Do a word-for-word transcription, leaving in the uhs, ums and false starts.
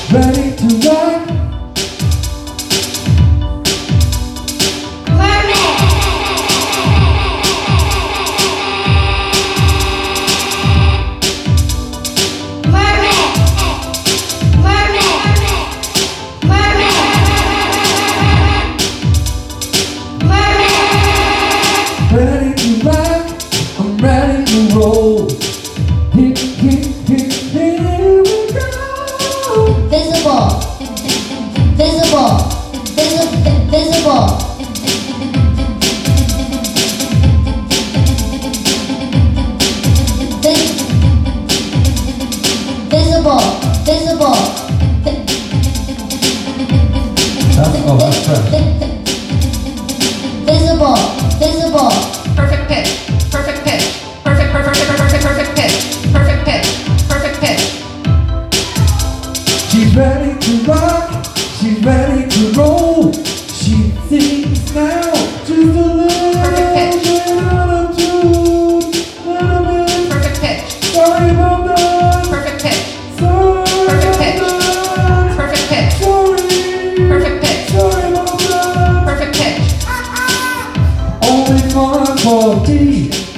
ready to rock. Ready to rock, I'm ready to roll. Hit, hit, hit, here we go. Invisible, invisible, invisible, invisible. Visible, visible. Oh, that's fresh. Visible, visible. Perfect pitch, perfect pitch, perfect, perfect, perfect, perfect pitch, perfect pitch, perfect pitch. She's ready to rock, she's ready to roll. She sings now, just a little Perfect pitch. bit out of tune. Little bit, Perfect pitch, sorry about that. perfect pitch, Sorry Perfect about pitch. that. perfect pitch, Sorry. perfect pitch, Sorry about that. perfect pitch. Only fun for tea.